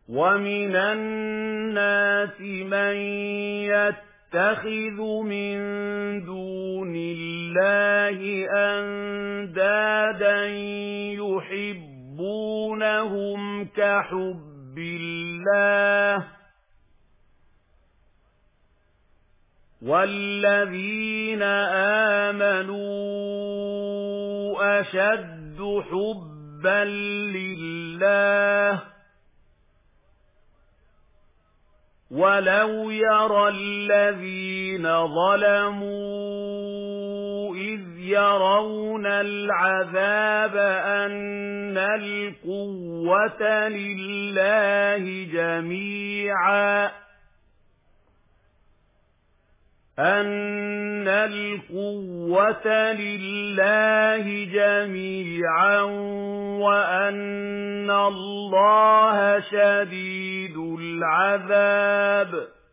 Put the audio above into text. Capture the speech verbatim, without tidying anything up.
وَمِنَ النَّاسِ مَن يَتَّخِذُ مِن دُونِ اللَّهِ أَندَادًا يُحِبُّونَهُمْ كَحُبِّ اللَّهِ وَالَّذِينَ آمَنُوا أَشَدُّ حُبًّا لِّلَّهِ وَلَوْ يَرَى الَّذِينَ ظَلَمُوا إِذْ يَرَوْنَ الْعَذَابَ أَنَّ الْقُوَّةَ لِلَّهِ جَمِيعًا أَنَّ الْقُوَّةَ لِلَّهِ جَمِيعًا وَأَنَّ اللَّهَ شَدِيدُ الْعَذَابِ